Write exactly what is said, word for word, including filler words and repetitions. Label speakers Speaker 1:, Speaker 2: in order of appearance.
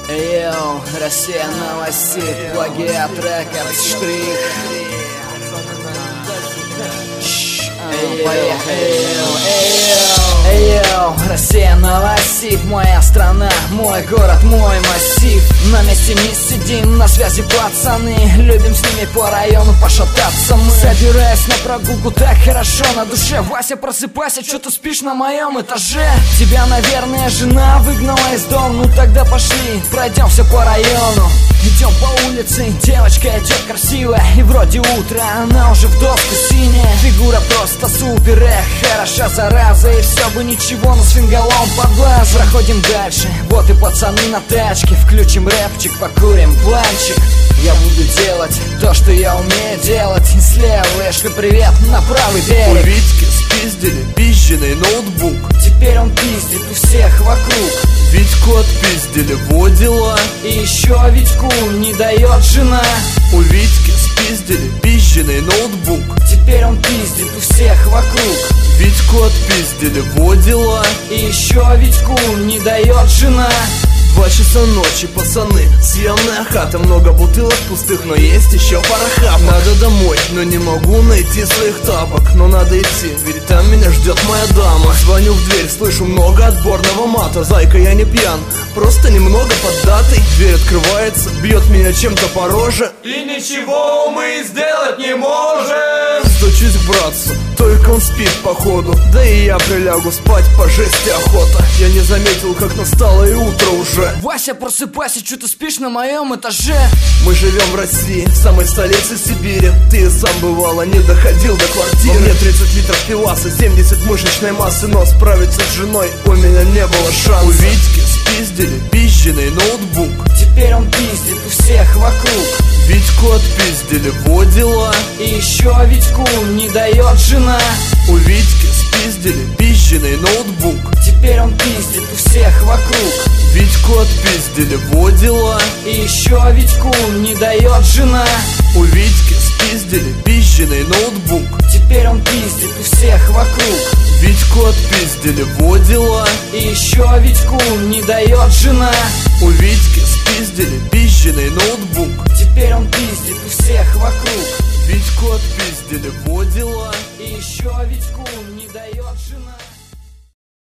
Speaker 1: Йоу, Россия новостей, плагиат, рекордс, штрих. Йоу, Россия новостей, моя страна, мой город, мой массив. На месте не сидим, на связи пацаны, любим с ними по району пошататься мы. Собираясь на прогулку, так хорошо на душе. Вася, просыпайся, что ты спишь на моем этаже? Тебя, наверное, жена выгнала из дома. Ну тогда пошли, пройдемся по району. Идем по улице, девочка идет красивая, и вроде утро, она уже в доску синяя. Фигура просто супер, эх, хороша зараза. И все бы ничего, но свингалом под глаз. Проходим дальше, вот и пацаны на тачке. Включим рэпчик, покурим планчик. Я буду делать то, что я умею делать. И слева вышли привет на правый берег.
Speaker 2: У Витьки спиздили пизженный ноутбук.
Speaker 1: Теперь он пиздит у всех вокруг.
Speaker 2: Витьку отпиздили, во дела.
Speaker 1: И еще Витьку не дает жена.
Speaker 2: У Витьки спиздили пизженный ноутбук.
Speaker 1: Теперь он пиздит у всех вокруг.
Speaker 2: Витьку отпиздили, во дела.
Speaker 1: И еще Витьку не дает жена.
Speaker 2: Два часа ночи, пацаны, съемная хата. Много бутылок пустых, но есть еще пара хапок. Надо домой, но не могу найти своих тапок. Но надо идти, ведь там меня ждет моя дама. Звоню в дверь, слышу много отборного мата. Зайка, я не пьян, просто немного поддатый. Дверь открывается, бьет меня чем-то по роже.
Speaker 3: И ничего мы сделать не можем.
Speaker 2: Стучусь к братцу, только он спит походу. Да и я прилягу спать, по жести охота. Я не заметил, как настало и утро уже.
Speaker 1: Вася, просыпайся, что ты спишь на моем этаже?
Speaker 2: Мы живем в России, в самой столице Сибири. Ты сам бывало не доходил до квартиры. Во мне тридцать литров пиваса, семьдесят мышечной массы. Но справиться с женой у меня не было шанса. У Витьки спиздили пизженный ноутбук.
Speaker 1: Теперь он пиздит у всех вокруг.
Speaker 2: Витьку отпиздили, во дела.
Speaker 1: И еще Витьку не дает жена.
Speaker 2: У Витьки спиздили пизженный ноутбук.
Speaker 1: Теперь он пиздит у всех вокруг.
Speaker 2: Витьку отпиздили, во дела.
Speaker 1: И еще Витьку не дает жена.
Speaker 2: У Витьки спиздили пизженный ноутбук.
Speaker 1: Теперь он пиздит у всех вокруг.
Speaker 2: Витьку отпиздили, во дела.
Speaker 1: И еще Витьку не дает жена.
Speaker 2: У Витьки спиздили пизженный ноутбук.
Speaker 1: Теперь он пиздит у всех вокруг.
Speaker 2: Витьку отпиздили, во дела.
Speaker 1: И еще Витьку не дает жена.